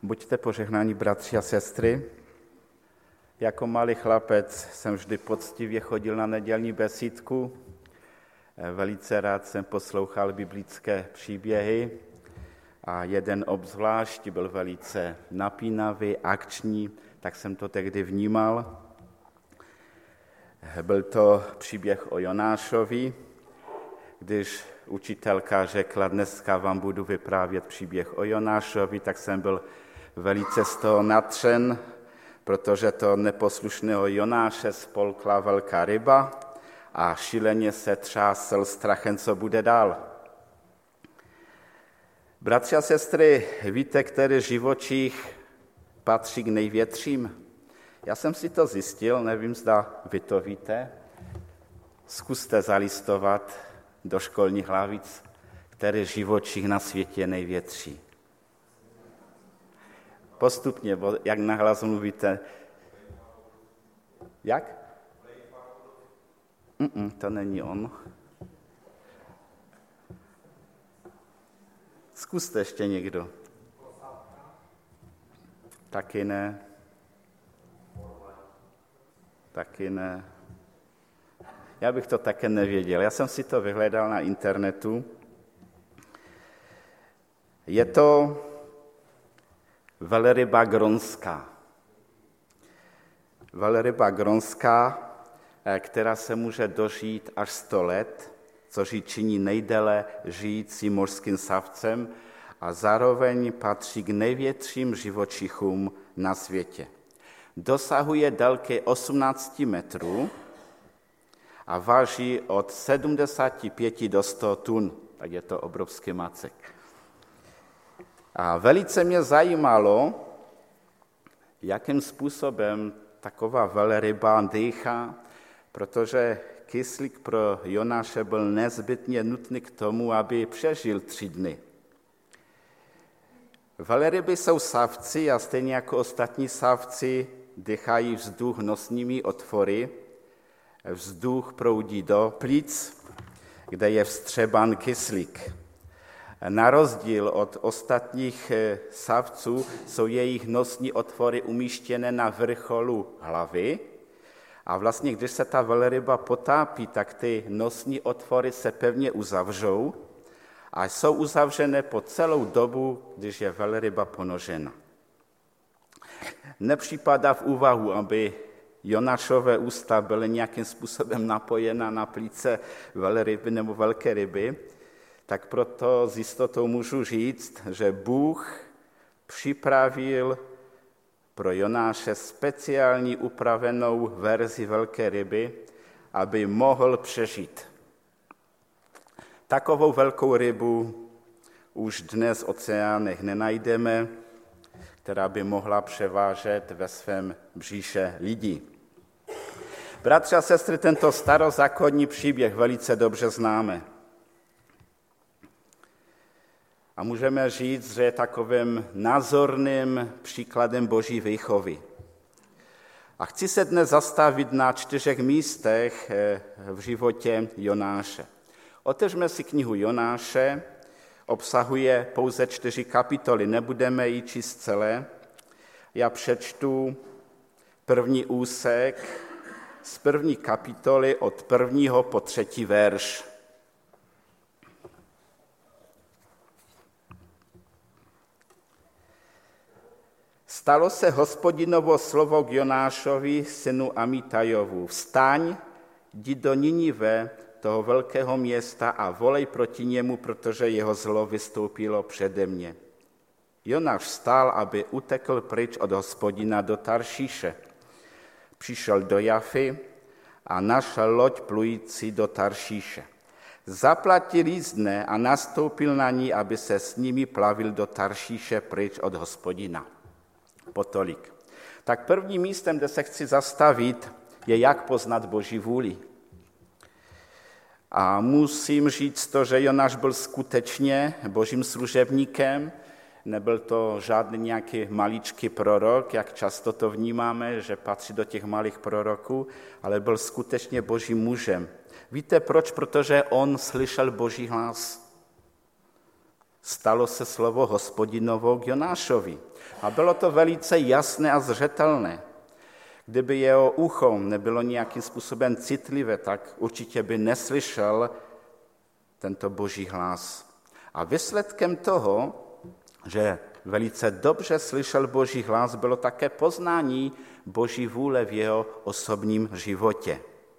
Buďte požehnáni, bratři a sestry. Jako malý chlapec jsem vždy poctivě chodil na nedělní besídku. Velice rád jsem poslouchal biblické příběhy a jeden obzvlášť byl velice napínavý, akční, tak jsem to tehdy vnímal. Byl to příběh o Jonášovi, když učitelka řekla, dneska vám budu vyprávět příběh o Jonášovi, tak jsem byl velice z toho nadšen, protože to neposlušného Jonáše spolkla velká ryba a šíleně se třásl strachem, co bude dál. Bratři a sestry, víte, který živočich patří k největším? Já jsem si to zjistil, nevím, zda vy to víte. Zkuste zalistovat do školních hlavic, který živočich na světě je největší. Postupně, jak nahlas mluvíte. Jak? To není on. Zkuste ještě někdo. Taky ne. Taky ne. Já bych to také nevěděl. Já jsem si to vyhledal na internetu. Je to velryba gronská. Velryba gronská, která se může dožít až 100 let, což ji činí nejdéle žijícím mořským savcem a zároveň patří k největším živočichům na světě. Dosahuje délky 18 metrů a váží od 75 do 100 tun, tak je to obrovský macek. A velice mě zajímalo, jakým způsobem taková velryba dýchá, protože kyslík pro Jonáše byl nezbytně nutný k tomu, aby přežil 3 dny. Velryby jsou savci a stejně jako ostatní savci dýchají vzduch nosními otvory. Vzduch proudí do plic, kde je vstřebán kyslík. Na rozdíl od ostatních savců jsou jejich nosní otvory umístěné na vrcholu hlavy a vlastně, když se ta velryba potápí, tak ty nosní otvory se pevně uzavřou a jsou uzavřené po celou dobu, když je velryba ponožena. Nepřipadá v úvahu, aby Jonášové ústa byly nějakým způsobem napojena na plíce velryby nebo velké ryby, tak proto s jistotou můžu říct, že Bůh připravil pro Jonáše speciální upravenou verzi velké ryby, aby mohl přežít. Takovou velkou rybu už dnes v oceánech nenajdeme, která by mohla převážet ve svém břiše lidi. Bratři a sestry, tento starozákonní příběh velice dobře známe. A můžeme říct, že je takovým názorným příkladem Boží výchovy. A chci se dnes zastavit na 4 místech v životě Jonáše. Otevřeme si knihu Jonáše, obsahuje pouze 4 kapitoly, nebudeme ji číst celé. Já přečtu první úsek z 1. kapitoly od 1. po 3. verš. Stalo se Hospodinovo slovo k Jonášovi, synu Amitajovu. Vstaň, jdi do Ninive, toho velkého města, a volej proti němu, protože jeho zlo vystoupilo přede mě. Jonáš vstal, aby utekl pryč od Hospodina do Taršíše. Přišel do Jafy a našel loď plující do Taršíše. Zaplatil jízdné a nastoupil na ní, aby se s nimi plavil do Taršíše pryč od Hospodina. Potolik. Tak prvním místem, kde se chci zastavit, je, jak poznat Boží vůli. A musím říct to, že Jonáš byl skutečně Božím služebníkem, nebyl to žádný nějaký maličký prorok, jak často to vnímáme, že patří do těch malých proroků, ale byl skutečně Božím mužem. Víte proč? Protože on slyšel Boží hlas. stalo se slovo Hospodinovo k Jonášovi. A bylo to velice jasné a zřetelné. Kdyby jeho ucho nebylo nějakým způsobem citlivé, tak určitě by neslyšel tento boží hlas. A výsledkem toho, že velice dobře slyšel boží hlas, bylo také poznání boží vůle v jeho osobním životě.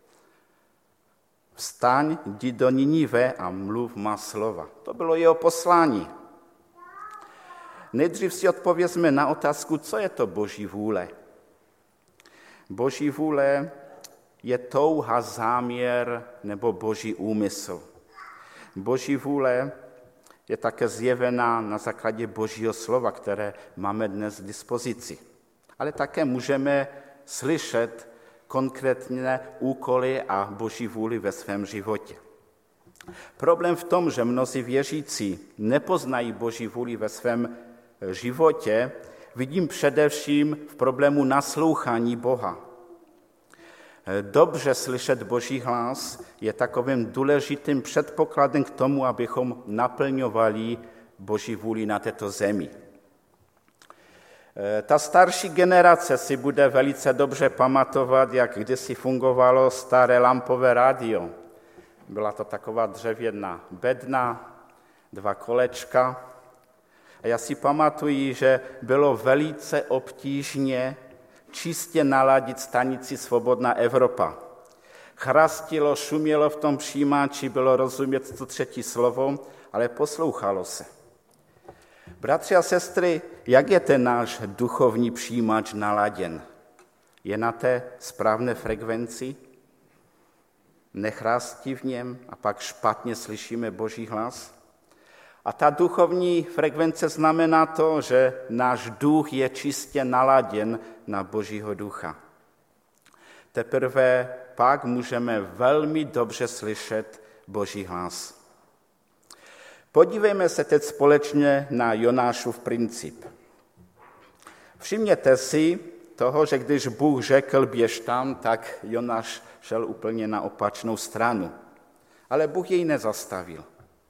Vstaň, jdi do Ninive a mluv má slova. To bylo jeho poslání. Nejdřív si odpovězme na otázku, co je to boží vůle. Boží vůle je touha, záměr nebo boží úmysl. Boží vůle je také zjevená na základě božího slova, které máme dnes k dispozici. Ale také můžeme slyšet konkrétně úkoly a boží vůli ve svém životě. Problém v tom, že mnozí věřící nepoznají boží vůli ve svém životě, vidím především v problému naslouchání Boha. Dobře slyšet boží hlas je takovým důležitým předpokladem k tomu, abychom naplňovali boží vůli na této zemi. Ta starší generace si bude velice dobře pamatovat, jak kdysi fungovalo staré lampové rádio. Byla to taková dřevěná bedna, 2 kolečka. A já si pamatuji, že bylo velice obtížně čistě naladit stanici Svobodná Evropa. Chrastilo, šumělo v tom přijímači, bylo rozumět to 3. slovo, ale poslouchalo se. Bratři a sestry, jak je ten náš duchovní přijímač naladěn? Je na té správné frekvenci? Nechrastí v něm a pak špatně slyšíme boží hlas? A ta duchovní frekvence znamená to, že náš duch je čistě naladěn na božího ducha. Teprve pak můžeme velmi dobře slyšet boží hlas. Podívejme se teď společně na Jonášův princip. Všimněte si toho, že když Bůh řekl běž tam, tak Jonáš šel úplně na opačnou stranu. Ale Bůh jej nezastavil.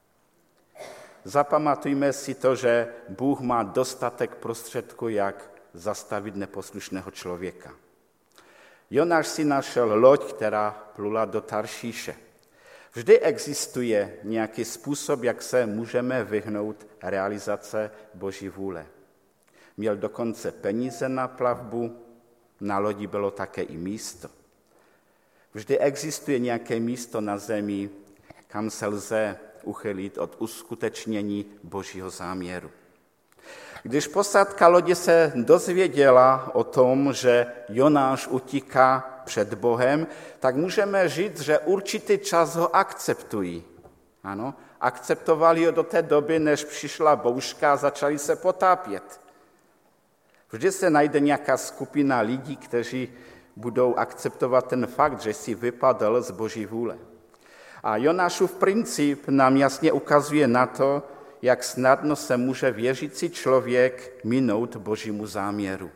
Zapamatujme si to, že Bůh má dostatek prostředků, jak zastavit neposlušného člověka. Jonáš si našel loď, která plula do Taršíše. Vždy existuje nějaký způsob, jak se můžeme vyhnout realizace boží vůle. Měl dokonce peníze na plavbu, na lodi bylo také i místo. Vždy existuje nějaké místo na zemi, kam se lze uchylit od uskutečnění božího záměru. Když posádka lodi se dozvěděla o tom, že Jonáš utíká před Bohem, tak můžeme říct, že určitý čas ho akceptují. Ano, akceptovali ho do té doby, než přišla bouřka a začali se potápět. Vždy se najde nějaká skupina lidí, kteří budou akceptovat ten fakt, že si vypadl z boží vůle. A Jonášův princip nám jasně ukazuje na to, jak snadno se může věřící člověk minout božímu záměru.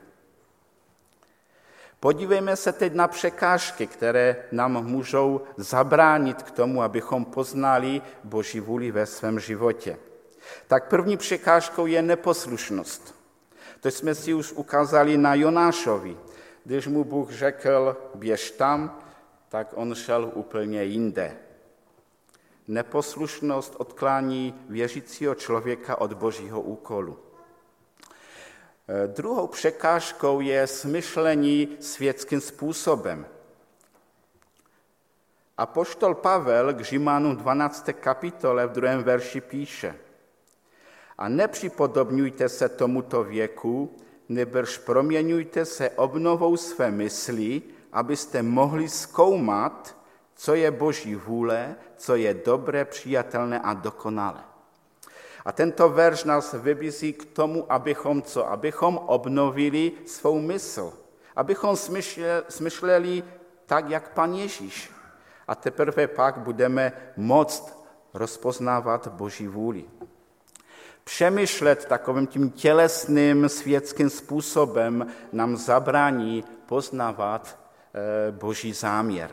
Podívejme se teď na překážky, které nám můžou zabránit k tomu, abychom poznali boží vůli ve svém životě. Tak první překážkou je neposlušnost. To jsme si už ukázali na Jonášovi. Když mu Bůh řekl, běž tam, tak on šel úplně jinde. Neposlušnost odklání věřícího člověka od božího úkolu. Druhou překážkou je smyšlení světským způsobem. Apoštol Pavel k Římanům 12. kapitole v 2. verši píše: A nepřipodobňujte se tomuto věku, nýbrž proměňujte se obnovou své mysli, abyste mohli zkoumat, co je boží vůle, co je dobré, přijatelné a dokonalé. A tento verš nás vybízí k tomu, abychom obnovili svou mysl, abychom smyšleli tak, jak Pan Ježíš. A teprve pak budeme moct rozpoznávat boží vůli. Přemýšlet takovým tím tělesným světským způsobem nám zabrání poznávat boží záměr.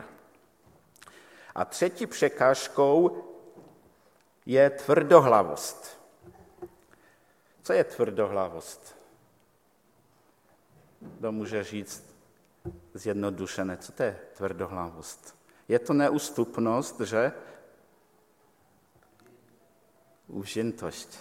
A třetí překážkou je tvrdohlavost. Co je tvrdohlavost? Kdo může říct zjednodušené, co to je tvrdohlavost? Je to neústupnost, že? Užiętość.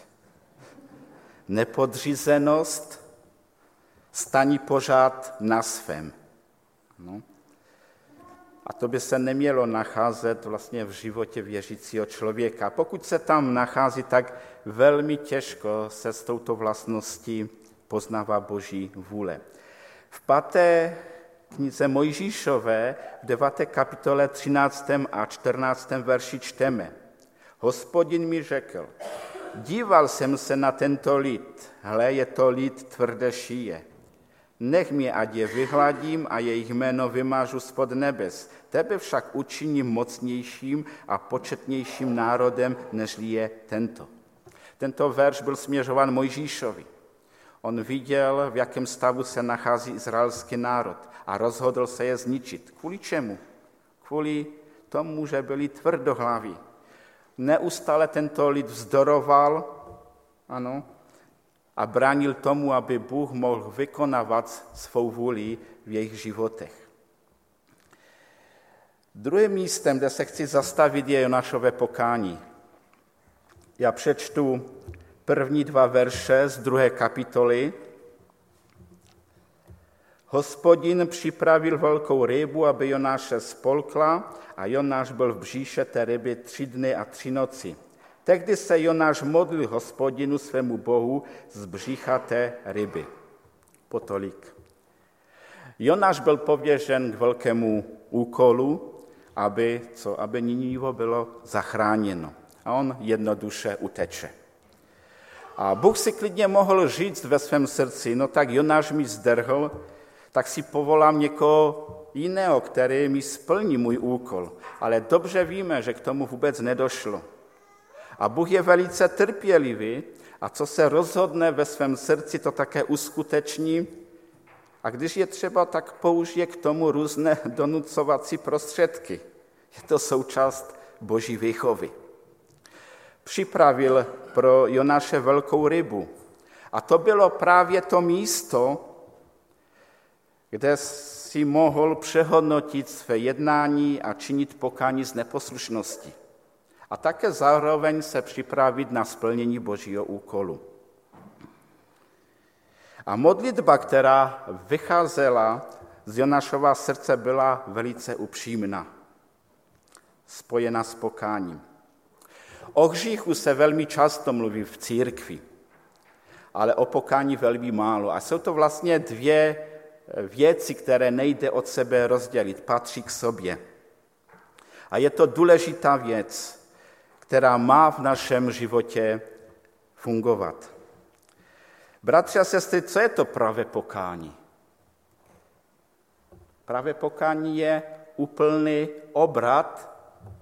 Nepodřízenost, staní pořád na svém. No. A to by se nemělo nacházet vlastně v životě věřícího člověka. Pokud se tam nachází, tak velmi těžko se s touto vlastností poznává Boží vůle. V 5. knize Mojžíšové, v 9. kapitole 13. a 14. verši čteme. Hospodin mi řekl, díval jsem se na tento lid, hle, je to lid tvrdé šíje. Nech mě, ať je vyhladím a jejich jméno vymážu spod nebes. Tebe však učiním mocnějším a početnějším národem, nežli je tento. Tento verš byl směřován Mojžíšovi. On viděl, v jakém stavu se nachází izraelský národ a rozhodl se je zničit. Kvůli čemu? Kvůli tomu, že byli tvrdohlaví. Neustále tento lid vzdoroval, ano, a bránil tomu, aby Bůh mohl vykonávat svou vůli v jejich životech. Druhým místem, kde se chci zastavit, je Jonášové pokání. Já přečtu první 2 verše z 2. kapitoly. Hospodin připravil velkou rybu, aby Jonáše spolkla, a Jonáš byl v bříše té ryby 3 dny a 3 noci. Tehdy se Jonáš modlil Hospodinu svému Bohu z břicha té ryby. Potolik. Jonáš byl pověřen k velkému úkolu, aby Ninivo bylo zachráněno. A on jednoduše uteče. A Bůh si klidně mohl říct ve svém srdci, no tak Jonáš mi zdrhl, tak si povolám někoho jiného, který mi splní můj úkol. Ale dobře víme, že k tomu vůbec nedošlo. A Bůh je velice trpělivý a co se rozhodne ve svém srdci, to také uskuteční. A když je třeba, tak použije k tomu různé donucovací prostředky. Je to součást Boží výchovy. Připravil pro Jonáše velkou rybu. A to bylo právě to místo, kde si mohl přehodnotit své jednání a činit pokání z neposlušnosti. A také zároveň se připravit na splnění Božího úkolu. A modlitba, která vycházela z Jonášova srdce, byla velice upřímná, spojena s pokáním. O hříchu se velmi často mluví v církvi, ale o pokání velmi málo. A jsou to vlastně 2 věci, které nejde od sebe rozdělit, patří k sobě. A je to důležitá věc, která má v našem životě fungovat. Bratři a sestry, co je to pravé pokání? Pravé pokání je úplný obrat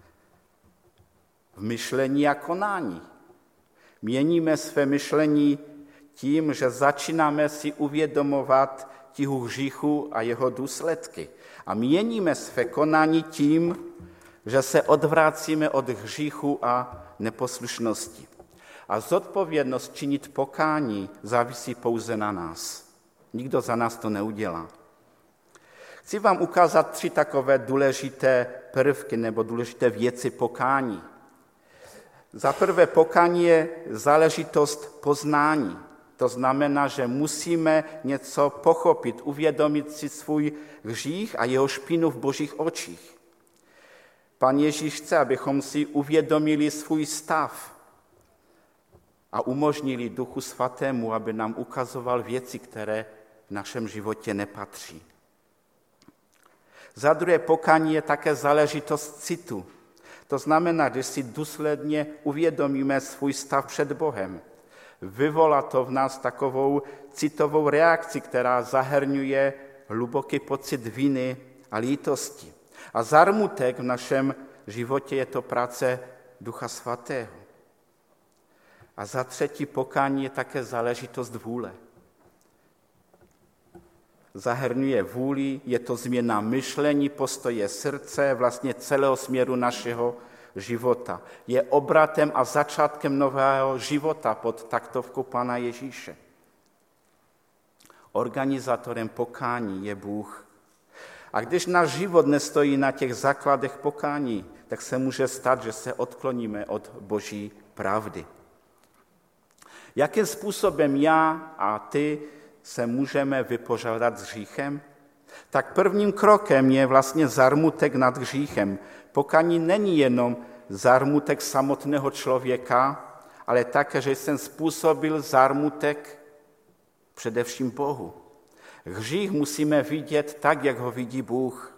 v myšlení a konání. Měníme své myšlení tím, že začínáme si uvědomovat tíhu hříchu a jeho důsledky. A měníme své konání tím, že se odvracíme od hříchu a neposlušnosti. A zodpovědnost činit pokání závisí pouze na nás. Nikdo za nás to neudělá. Chci vám ukázat 3 takové důležité prvky nebo důležité věci pokání. Za prvé, pokání je záležitost poznání. To znamená, že musíme něco pochopit, uvědomit si svůj hřích a jeho špínu v Božích očích. Pan Ježíš chce, abychom si uvědomili svůj stav a umožnili Duchu Svatému, aby nám ukazoval věci, které v našem životě nepatří. Za druhé, pokání je také záležitost citu. To znamená, že si důsledně uvědomíme svůj stav před Bohem. Vyvolá to v nás takovou citovou reakci, která zahrnuje hluboký pocit viny a lítosti. A zármutek v našem životě je to práce Ducha Svatého. A za třetí, pokání je také záležitost vůle. Zahrnuje vůli, je to změna myšlení, postoje srdce, vlastně celého směru našeho života. Je obratem a začátkem nového života pod taktovkou Pana Ježíše. Organizátorem pokání je Bůh. A když náš život nestojí na těch základech pokání, tak se může stát, že se odkloníme od Boží pravdy. Jakým způsobem já a ty se můžeme vypořádat s hříchem? Tak prvním krokem je vlastně zármutek nad hříchem. Pokání není jenom zármutek samotného člověka, ale také, že jsem způsobil zármutek především Bohu. Hřích musíme vidět tak, jak ho vidí Bůh.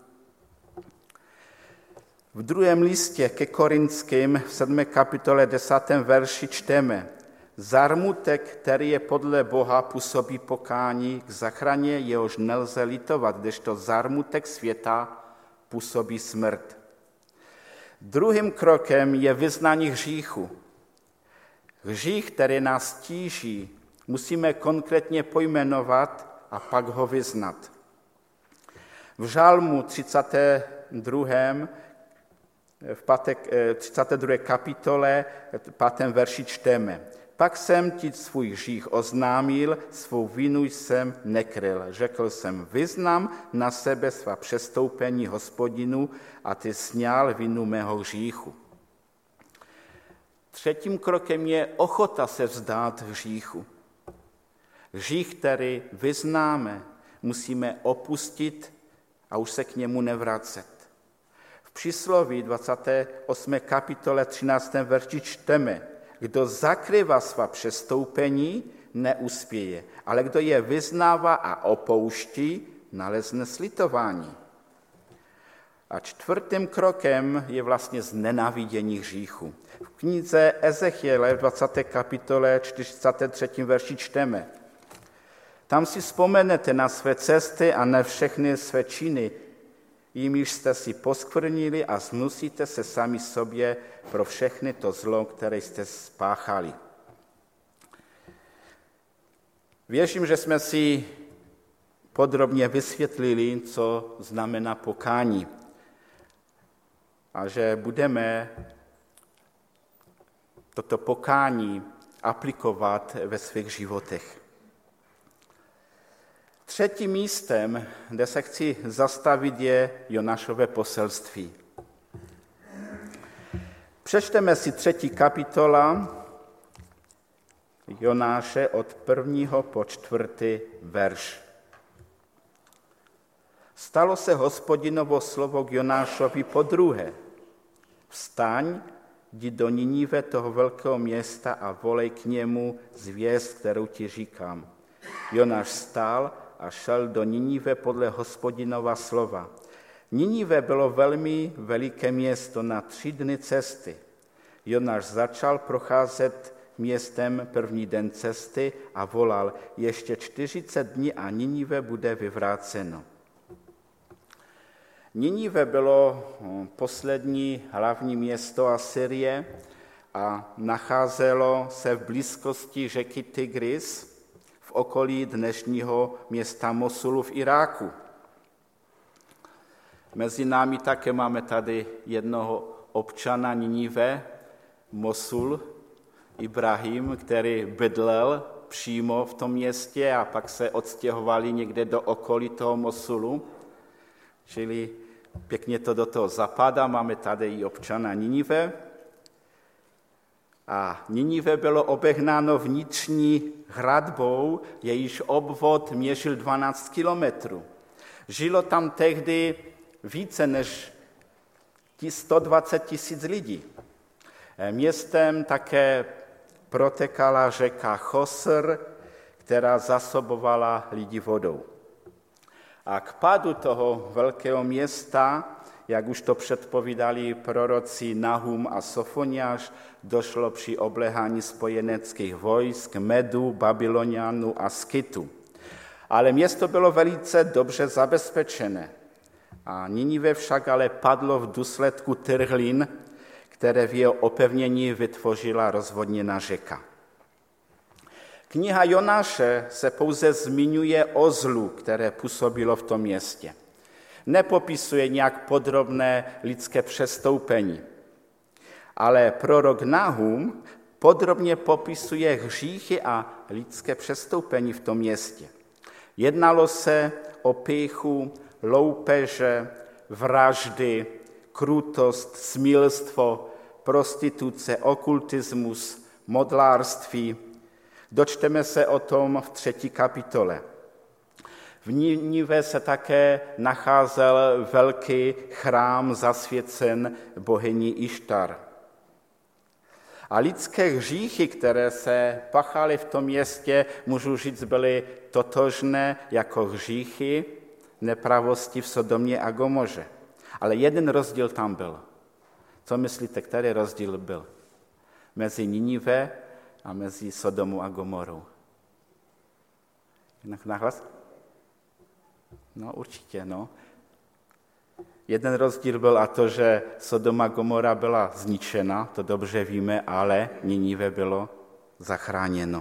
V 2. listě ke Korinským v 7. kapitole 10. verši čteme: Zármutek, který je podle Boha, působí pokání k zachraně, jehož nelze litovat, kdežto zármutek světa působí smrt. Druhým krokem je vyznání hříchu. Hřích, který nás tíží, musíme konkrétně pojmenovat a pak ho vyznat. V Žalmu 32. 32. kapitole 5. verši čteme: Pak jsem ti svůj hřích oznámil, svou vinu jsem nekryl. Řekl jsem, vyznám na sebe svá přestoupení Hospodinu a ty sňal vinu mého hříchu. Třetím krokem je ochota se vzdát hříchu. Hřích, který vyznáme, musíme opustit a už se k němu nevracet. V Přísloví 28. kapitole 13. verši čteme: Kdo zakrývá svá přestoupení, neuspěje, ale kdo je vyznává a opouští, nalezne slitování. A čtvrtým krokem je vlastně znenávidění hříchu. V knize Ezechiele v 20. kapitole 43. verši čteme: Tam si vzpomenete na své cesty a na všechny své činy, jimiž jste si poskvrnili a znusíte se sami sobě pro všechny to zlo, které jste spáchali. Věřím, že jsme si podrobně vysvětlili, co znamená pokání a že budeme toto pokání aplikovat ve svých životech. Třetím místem, kde se chci zastavit, je Jonášové poselství. Přečteme si 3. kapitola Jonáše od 1. po 4. verš. Stalo se Hospodinovo slovo k Jonášovi podruhé. Vstaň, jdi do Ninive, toho velkého města, a volej k němu zvěst, kterou ti říkám. Jonáš vstal a šel do Ninive podle Hospodinova slova. Ninive bylo velmi veliké město na 3 dny cesty. Jonáš začal procházet městem první den cesty a volal: ještě 40 dní a Ninive bude vyvráceno. Ninive bylo poslední hlavní město Asyrie a nacházelo se v blízkosti řeky Tigris v okolí dnešního města Mosulu v Iráku. Mezi námi také máme tady jednoho občana Ninive, Mosul, Ibrahim, který bydlel přímo v tom městě a pak se odstěhovali někde do okolí toho Mosulu. Čili pěkně to do toho zapadá, máme tady i občana Ninive. A Ninive bylo obehnáno vnitřní hradbou, jejíž obvod měřil 12 kilometrů. Žilo tam tehdy více než 120 000 lidí. Městem také protekala řeka Chosr, která zasobovala lidi vodou. A k pádu toho velkého města, jak už to předpovídali proroci Nahum a Sofoniáš, došlo při obléhání spojeneckých vojsk Medu, Babylonianů a Skitu. Ale město bylo velice dobře zabezpečené. A Ninive však ale padlo v důsledku trhlin, které v jeho opevnění vytvořila rozvodněná řeka. Kniha Jonáše se pouze zmiňuje o zlu, které působilo v tom městě. Nepopisuje nějak podrobné lidské přestoupení. Ale prorok Nahum podrobně popisuje hříchy a lidské přestoupení v tom městě. Jednalo se o pýchu, loupeže, vraždy, krutost, smilstvo, prostituce, okultismus, modlárství. Dočteme se o tom v 3. kapitole. V Ninive se také nacházel velký chrám zasvěcen bohyni Ištar. A lidské hříchy, které se pachaly v tom městě, můžu říct, byly totožné jako hříchy nepravosti v Sodomě a Gomoře. Ale jeden rozdíl tam byl. Co myslíte, který rozdíl byl? Mezi Ninive a mezi Sodomou a Gomorou. Jinak nahlas? No určitě, no. Jeden rozdíl byl a to, že Sodoma a Gomora byla zničena, to dobře víme, ale Ninive bylo zachráněno.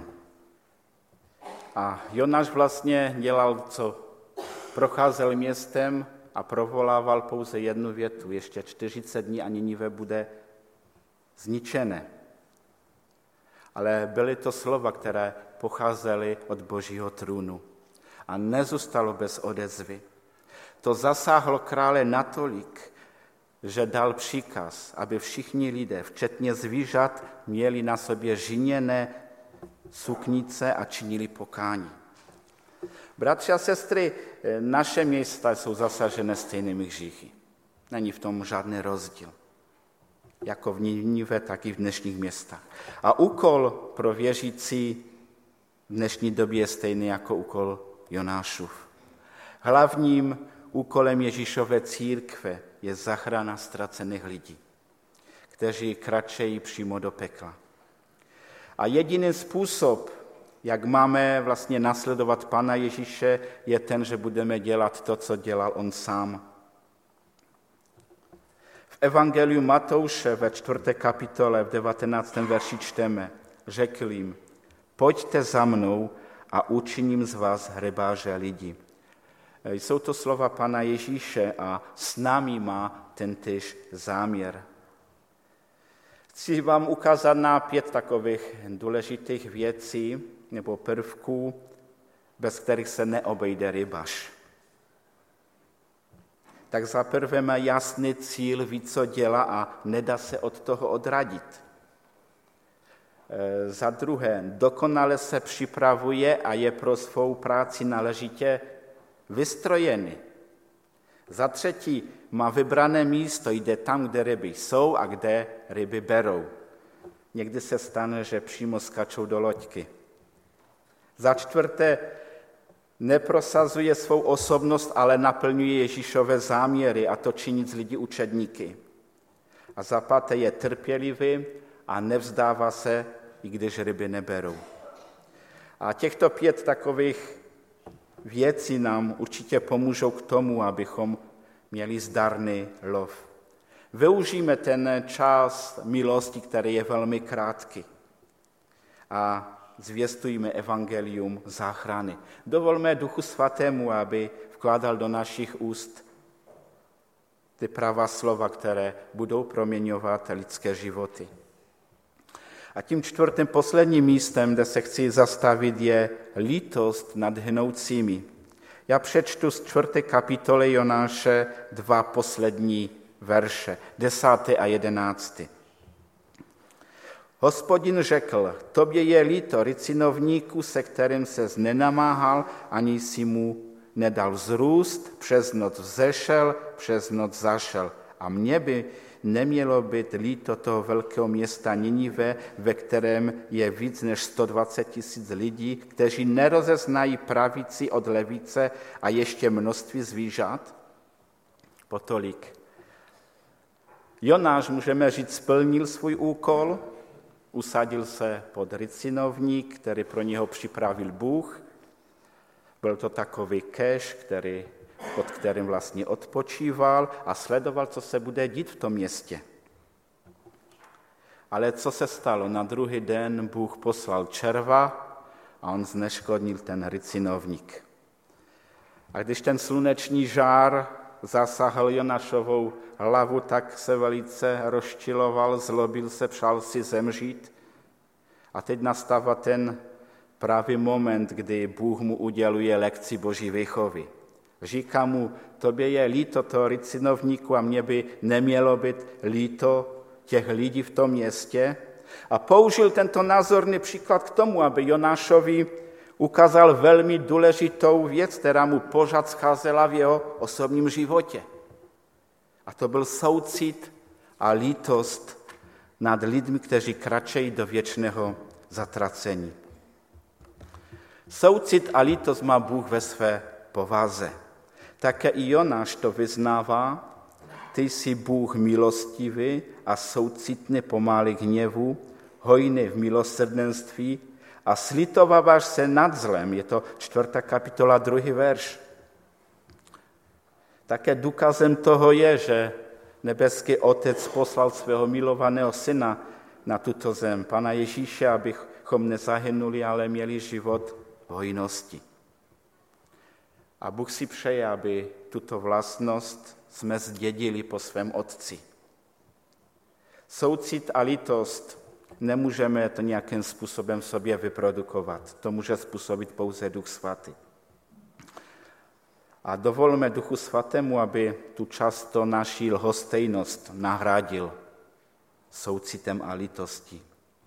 A Jonáš vlastně dělal, co procházel městem a provolával pouze jednu větu. Ještě 40 dní a Ninive bude zničené. Ale byly to slova, které pocházely od Božího trůnu a nezůstalo bez odezvy. To zasáhlo krále natolik, že dal příkaz, aby všichni lidé, včetně zvířat, měli na sobě žiněné suknice a činili pokání. Bratři a sestry, naše města jsou zasažené stejnými hříchy. Není v tom žádný rozdíl. Jako v Ninive, tak i v dnešních městech. A úkol pro věřící v dnešní době je stejný jako úkol Jonášův. Hlavním úkolem Ježíšové církve je záchrana ztracených lidí, kteří kračejí přímo do pekla. A jediný způsob, jak máme vlastně nasledovat Pana Ježíše, je ten, že budeme dělat to, co dělal on sám. V Evangeliu Matouše ve 4. kapitole v 19. verši čteme: Řekl jim, pojďte za mnou a učiním z vás hrebáře lidí. Jsou to slova Pana Ježíše a s námi má tentýž záměr. Chci vám ukázat na 5 takových důležitých věcí nebo prvků, bez kterých se neobejde rybař. Tak za prvé má jasný cíl, ví, co dělá a nedá se od toho odradit. Za druhé, dokonale se připravuje a je pro svou práci náležitě vystrojený. Za třetí, má vybrané místo, jde tam, kde ryby jsou a kde ryby berou. Někdy se stane, že přímo skačou do loďky. Za čtvrté, neprosazuje svou osobnost, ale naplňuje Ježíšové záměry a to činit z lidí učedníky. A za páté je trpělivý a nevzdává se, i když ryby neberou. A těchto 5 takových věcí nám určitě pomůžou k tomu, abychom měli zdarný lov. Využijeme ten čas milosti, který je velmi krátký. A zvěstujme evangelium záchrany. Dovolme Duchu Svatému, aby vkládal do našich úst ty pravá slova, které budou proměňovat lidské životy. A tím 4. posledním místem, kde se chci zastavit, je lítost nad hnoucími. Já přečtu z 4. kapitoly Jonáše 2 poslední verše, 10. a 11. Hospodin řekl, tobě je líto ricinovníku, se kterým ses nenamáhal, ani si mu nedal vzrůst, přes noc vzešel, přes noc zašel. A mně by nemělo být líto toho velkého města Ninive, ve kterém je víc než 120 000 lidí, kteří nerozeznají pravici od levice a ještě množství zvířat? Potolik. Jonáš, můžeme říct, splnil svůj úkol, usadil se pod ricinovník, který pro něho připravil Bůh. Byl to takový keš, pod kterým vlastně odpočíval a sledoval, co se bude dít v tom městě. Ale co se stalo? Na druhý den Bůh poslal červa a on zneškodnil ten ricinovník. A když ten sluneční žár zasáhl Jonášovou hlavu, tak se velice rozčiloval, zlobil se, přál si zemřít. A teď nastává ten právě moment, kdy Bůh mu uděluje lekci Boží výchovy. Říká mu, tobě je líto toho cinovníku a mně by nemělo být líto těch lidí v tom městě. A použil tento názorný příklad k tomu, aby Jonášovi ukázal velmi důležitou věc, která mu pořád scházela v jeho osobním životě. A to byl soucit a lítost nad lidmi, kteří kračejí do věčného zatracení. Soucit a lítost má Bůh ve své povaze. Také i Jonáš to vyznává, ty jsi Bůh milostivý a soucitný, pomalý k hněvu, hojný v milosrdenství a slitováváš se nad zlem. Je to 4. kapitola, 2. verš. Také důkazem toho je, že nebeský Otec poslal svého milovaného syna na tuto zem, Pana Ježíše, abychom nezahynuli, ale měli život v hojnosti. A Bůh si přeje, aby tuto vlastnost jsme zdědili po svém otci. Soucit a lítost nemůžeme to nějakým způsobem v sobě vyprodukovat. To může způsobit pouze Duch Svatý. A dovolme Duchu Svatému, aby tu často naši lhostejnost nahradil soucitem a lítostí.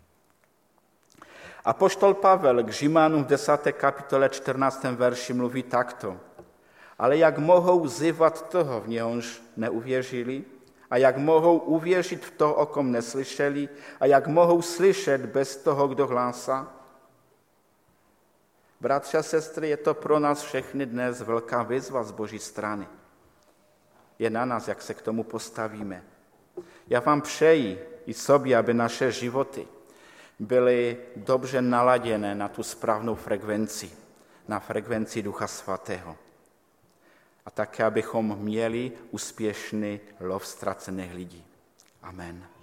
Apoštol Pavel k Římanům v 10. kapitole 14. verši mluví takto. Ale jak mohou vzývat toho, v něhož neuvěřili? A jak mohou uvěřit v to, o kom neslyšeli? A jak mohou slyšet bez toho, kdo hlásá? Bratři a sestry, je to pro nás všechny dnes velká výzva z Boží strany. Je na nás, jak se k tomu postavíme. Já vám přeji i sobě, aby naše životy byly dobře naladěné na tu správnou frekvenci, na frekvenci Ducha Svatého. A také, abychom měli úspěšný lov ztracených lidí. Amen.